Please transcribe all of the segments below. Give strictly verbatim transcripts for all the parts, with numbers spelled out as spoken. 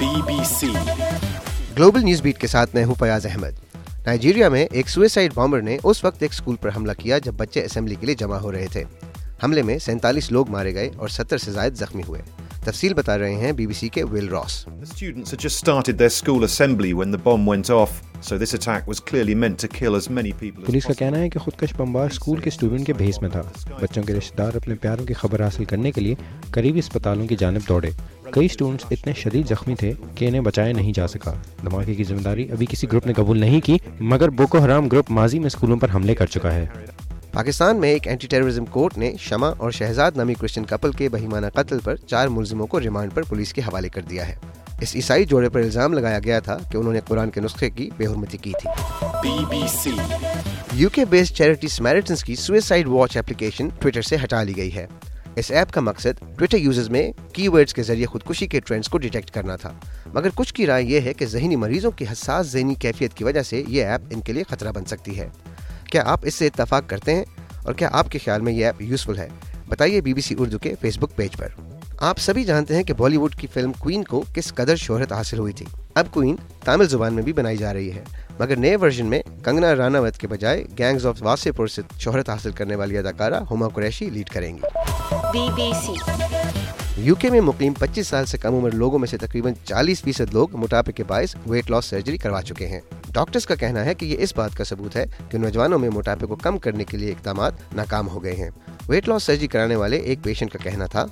Be B C global news beat کے ساتھ میں ہوں فیاض احمد۔ نائجیریا میں ایک سوئسائڈ بامبر نے اس وقت ایک سکول پر حملہ کیا جب بچے اسمبلی کے لیے جمع ہو رہے تھے۔ حملے میں سینتالیس لوگ مارے گئے اور ستر سے زائد زخمی ہوئے۔ تفصیل بتا رہے ہیں بی بی سی کے Will Ross. The students had just started their school assembly when the bomb went off, so this attack was clearly meant to kill as many people as police کا کہنا ہے کہ خودکش بمبار school کے student کے بھیس میں تھا۔ بچوں کے رشتہ دار اپنے پیاروں کی خبر حاصل کرنے کے لیے قریبی اسپتالوں کی جانب دوڑے۔ کئی اسٹوڈنٹس اتنے شدید زخمی تھے کہ انہیں بچایا نہیں جا سکا۔ دھماکے کی ذمہ داری ابھی کسی گروپ نے قبول نہیں کی، مگر بوکو حرام گروپ ماضی میں اسکولوں پر حملے کر چکا ہے۔ پاکستان میں ایک اینٹی ٹیررزم کورٹ نے شمع اور شہزاد نامی کرسچن کپل کے بہیمانہ قتل پر چار ملزموں کو ریمانڈ پر پولیس کے حوالے کر دیا ہے۔ اس عیسائی جوڑے پر الزام لگایا گیا تھا کہ انہوں نے قرآن کے نسخے کی بے حرمتی کی تھی۔ B B C U K based charity Samaritans کی سوئسائڈ واچ ایپلیکیشن ٹویٹر سے ہٹا لی گئی ہے۔ اس ایپ کا مقصد ٹویٹر یوزرز میں کی ورڈز کے ذریعے خودکشی کے ٹرینڈز کو ڈیٹیکٹ کرنا تھا، مگر کچھ کی رائے یہ ہے کہ ذہنی مریضوں کی حساس ذہنی کیفیت کی وجہ سے یہ ایپ ان کے لیے خطرہ بن سکتی ہے۔ کیا آپ اس سے اتفاق کرتے ہیں اور کیا آپ کے خیال میں یہ ایپ یوزفل ہے؟ بتائیے بی بی سی اردو کے فیس بک پیج پر۔ آپ سبھی جانتے ہیں کہ بالی ووڈ کی فلم کوئین کو کس قدر شہرت حاصل ہوئی تھی۔ اب کوئین تامل زبان میں بھی بنائی جا رہی ہے، مگر نئے ورژن میں کنگنا راناوت کے بجائے گینگز آف واسے پور سے شہرت حاصل کرنے والی اداکارہ ہما قریشی لیڈ کریں گی۔ بی بی سی یو کے میں مقیم پچیس سال سے کم عمر لوگوں میں سے تقریباً چالیس فیصد لوگ موٹاپے کے باعث ویٹ لاس سرجری کروا چکے ہیں۔ ڈاکٹرز کا کہنا ہے کہ یہ اس بات کا ثبوت ہے کہ نوجوانوں میں موٹاپے کو کم کرنے کے لیے اقدامات ناکام ہو گئے ہیں۔ ویٹ لاس سرجری کرانے والے ایک پیشنٹ کا کہنا تھا،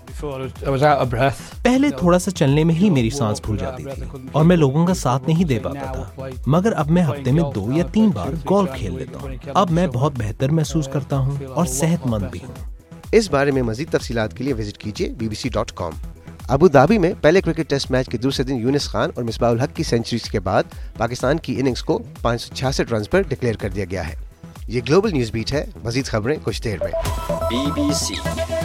پہلے تھوڑا سا چلنے میں ہی میری سانس پھول جاتی تھی اور میں لوگوں کا ساتھ نہیں دے پاتا تھا، مگر اب میں ہفتے میں دو یا تین بار گولف کھیل لیتا ہوں۔ اب میں بہت بہتر محسوس کرتا ہوں اور صحت مند بھی ہوں۔ اس بارے میں مزید تفصیلات کے لیے وزٹ کیجیے B B C dot com. Abu Dhabi میں پہلے کرکٹ ٹیسٹ میچ کے دوسرے دن یونس خان اور مصباح الحق کی سینچریز کے بعد پاکستان کی اننگز کو پانچ سو چھیاسٹھ رنز پر ڈکلیئر کر دیا گیا ہے۔ یہ گلوبل نیوز بیٹ ہے، مزید خبریں کچھ دیر میں۔ Be B C